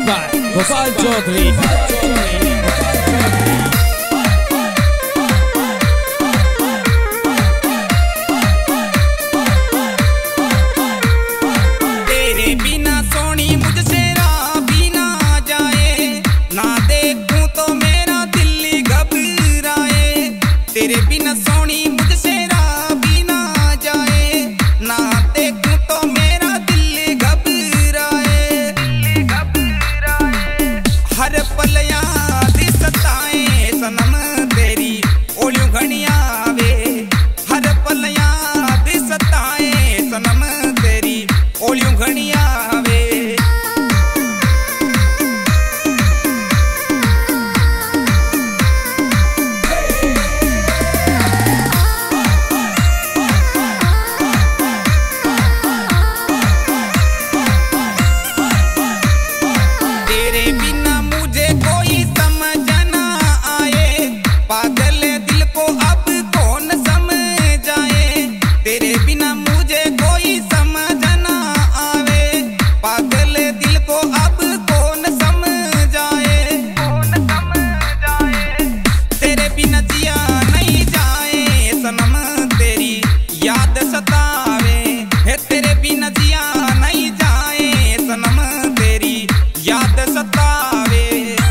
by Gopal Chaudhary. तेरे बिना सोनी मुझसे राबी ना जाए, ना देखूं तो मेरा दिल घबराए। हर पल याद सताए सनम तेरी ओलियों घड़ियां वे, हर पल याद सताए सनम तेरी ओलियों घड़ियां वे। याद सतावे है तेरे बिना जिया नहीं जाए सनम तेरी याद सतावे।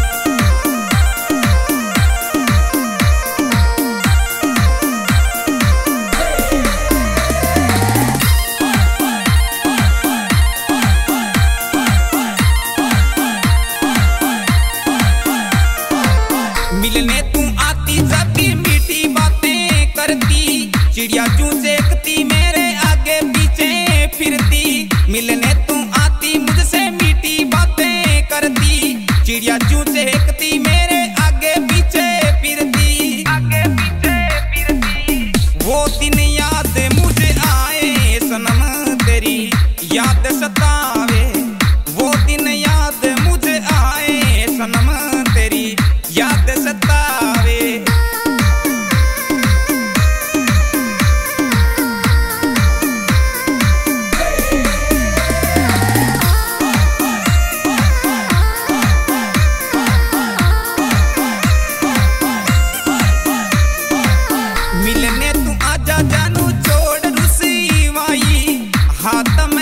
मिलने तू आती जाती मीठी बातें करती, चिड़िया चूं देखती मेरे आगे पीछे फिरती। मिलने तू आती मुझसे मीठी बातें करती, चिड़िया चूं देखती मेरे आगे पीछे फिरती। वो दिन याद मुझे आए सनम तेरी याद सतावे, वो दिन याद मुझे आए सनम तेरी याद सतावे। मिलने तू आजा जानू छोड़ रुसवाई, हाथ